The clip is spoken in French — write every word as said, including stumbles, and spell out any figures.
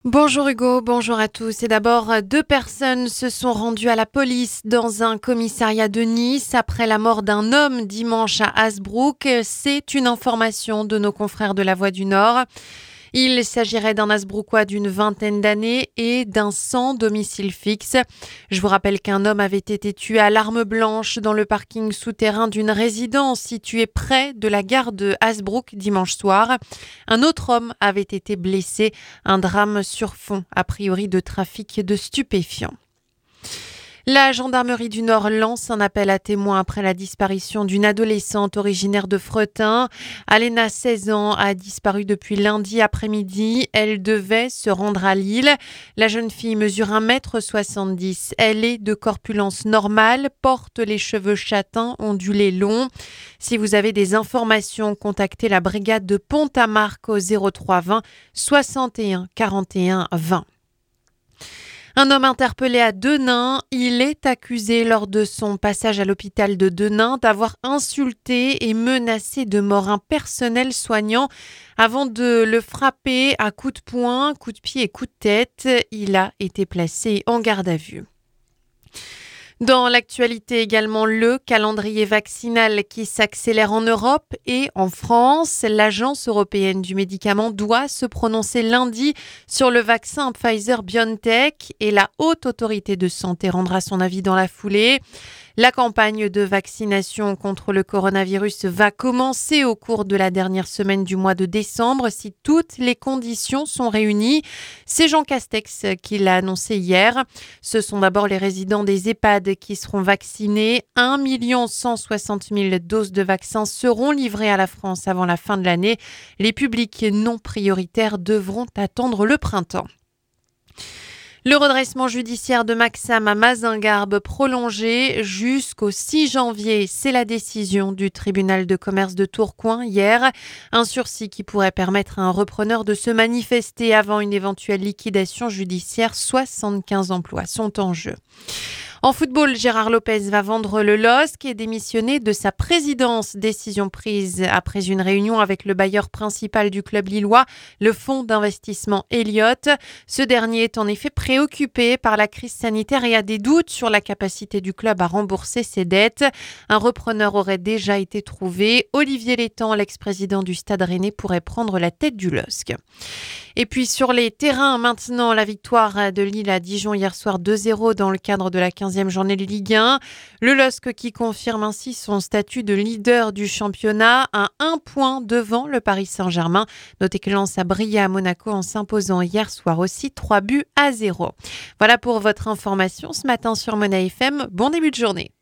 Bonjour Hugo, bonjour à tous. Et d'abord, deux personnes se sont rendues à la police dans un commissariat de Nice après la mort d'un homme dimanche à Hasbrouck. C'est une information de nos confrères de La Voix du Nord. Il s'agirait d'un Hasbrouckois d'une vingtaine d'années et d'un sans domicile fixe. Je vous rappelle qu'un homme avait été tué à l'arme blanche dans le parking souterrain d'une résidence située près de la gare de Hasbrouck dimanche soir. Un autre homme avait été blessé, un drame sur fond, a priori de trafic de stupéfiants. La gendarmerie du Nord lance un appel à témoins après la disparition d'une adolescente originaire de Fretin. Alena, seize ans, a disparu depuis lundi après-midi. Elle devait se rendre à Lille. La jeune fille mesure un mètre soixante-dix. Elle est de corpulence normale, porte les cheveux châtains, ondulés longs. Si vous avez des informations, contactez la brigade de Pont-à-Marc au zéro trois vingt soixante et un quarante et un vingt. Un homme interpellé à Denain, il est accusé lors de son passage à l'hôpital de Denain d'avoir insulté et menacé de mort un personnel soignant avant de le frapper à coups de poing, coups de pied et coups de tête. Il a été placé en garde à vue. Dans l'actualité également, le calendrier vaccinal qui s'accélère en Europe et en France. L'Agence européenne du médicament doit se prononcer lundi sur le vaccin Pfizer-BioNTech et la Haute Autorité de Santé rendra son avis dans la foulée. La campagne de vaccination contre le coronavirus va commencer au cours de la dernière semaine du mois de décembre si toutes les conditions sont réunies. C'est Jean Castex qui l'a annoncé hier. Ce sont d'abord les résidents des EHPAD qui seront vaccinés. un million cent soixante mille doses de vaccins seront livrées à la France avant la fin de l'année. Les publics non prioritaires devront attendre le printemps. Le redressement judiciaire de Maxam à Mazingarbe prolongé jusqu'au six janvier. C'est la décision du tribunal de commerce de Tourcoing hier. Un sursis qui pourrait permettre à un repreneur de se manifester avant une éventuelle liquidation judiciaire. soixante-quinze emplois sont en jeu. En football, Gérard Lopez va vendre le L O S C et démissionner de sa présidence. Décision prise après une réunion avec le bailleur principal du club lillois, le fonds d'investissement Elliott. Ce dernier est en effet préoccupé par la crise sanitaire et a des doutes sur la capacité du club à rembourser ses dettes. Un repreneur aurait déjà été trouvé. Olivier Létang, l'ex-président du Stade Rennais, pourrait prendre la tête du L O S C. Et puis sur les terrains, maintenant, la victoire de Lille à Dijon hier soir deux zéro dans le cadre de la quinzième journée de Ligue un. Le L O S C qui confirme ainsi son statut de leader du championnat à un point devant le Paris Saint-Germain. Notez que Lens a brillé à Monaco en s'imposant hier soir aussi trois buts à zéro. Voilà pour votre information ce matin sur Mona F M. Bon début de journée.